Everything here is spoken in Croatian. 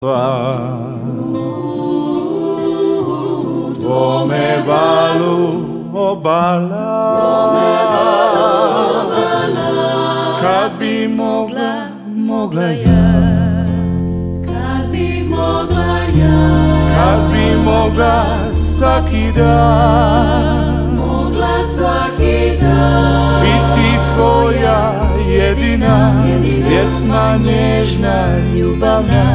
Tvome valu obala, kad bi mogla ja, kad bi mogla svaki dan, biti tvoja jedina pjesma nježna, ljubavna.